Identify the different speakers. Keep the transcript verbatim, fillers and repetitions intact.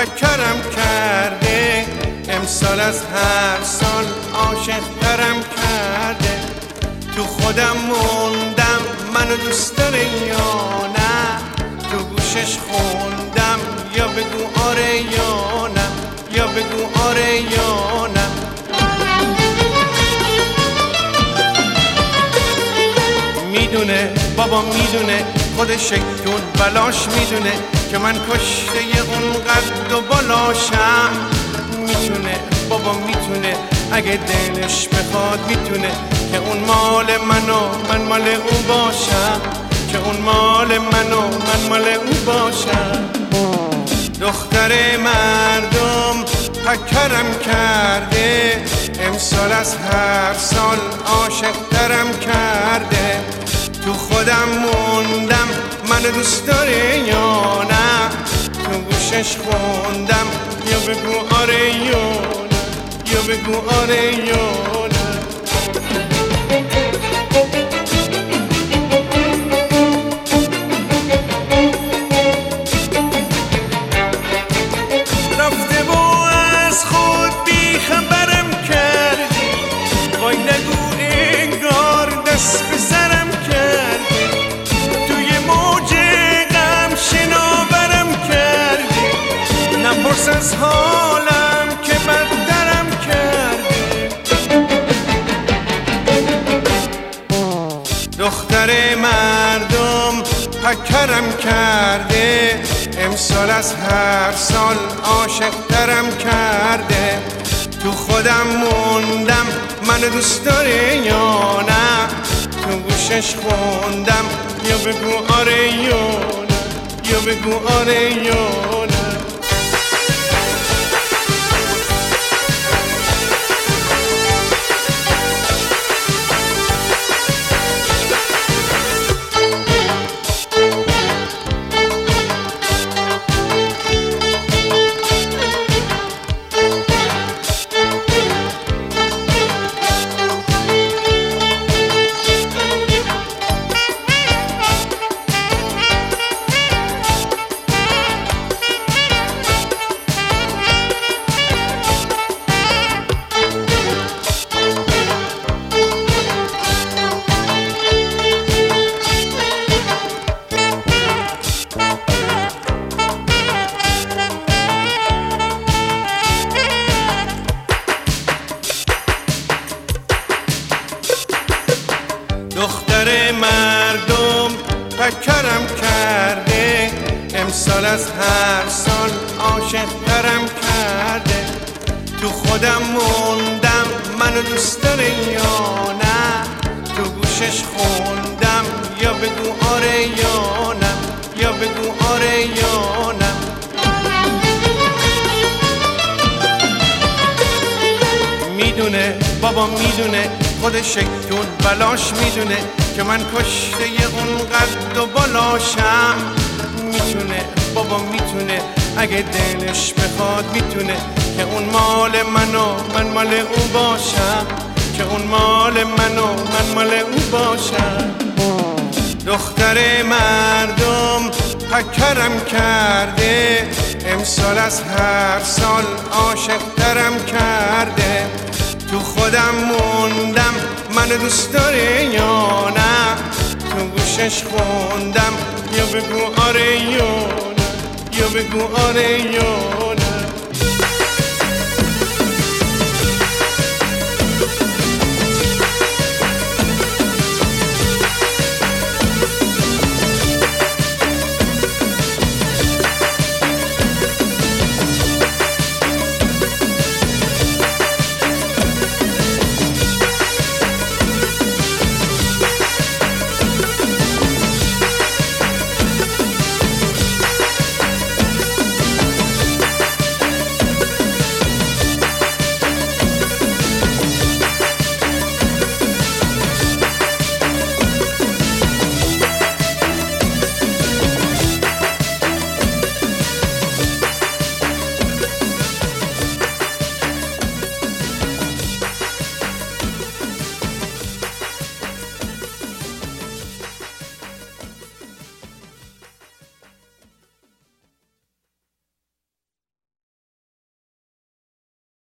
Speaker 1: پکرم کرده، امسال از هر سال عاشق ترم کرده. تو خودم موندم منو دوست داره یا نه، تو گوشش خوندم یا بگو آره یا نه، یا بگو آره یا نه. میدونه بابا میدونه، خودش دون بلاش میدونه که من کشته اون قد و بالاشم. میتونه بابا میتونه، اگه دلش بخواد میتونه که اون مال منو من مال او باشم، که اون مال منو من مال او باشم. دختر مردم پکرم کرده، امسال از هر سال عاشق ترم کرده. تو خودم موندم منو دوست داره یا نه، تو گوشش خوندم یا بگو آره یا نه، یا بگو آره یا نه. رفته و از خود بی خبرم کردی، وای نگو انگار دست به سرم کردی. توی موج غم شناورم کردی، نپرس از حالم که بدترم کردی. دختر مردم پکرم کرده، امسال از هر سال عاشق ترم کرده. تو خودم موندم منو دوست داره یا نه، تو گوشش خوندم یا بگو آره یا نه، یا بگو آره یا نه. دختر مردم پکرم کرده، امسال از هر سال عاشق ترم کرده. تو خودم موندم منو دوست داره یا نه، تو گوشش خوندم یا بگو آره یا نه، یا بگو آره یا نه. میدونه بابا میدونه، خودش دون بلاش میدونه که من کشته اون قد و بالاشم. میتونه بابا میتونه، اگه دلش بخواد میتونه که اون مال منو من مال او باشم، که اون مال منو من مال او باشم. دختر مردم پکرم کرده، امسال از هر سال عاشق ترم کرده. تو خودم موندم منو دوست داره یا نه، تو گوشش خوندم یا بگو آره یا نه، یا بگو آره یا نه.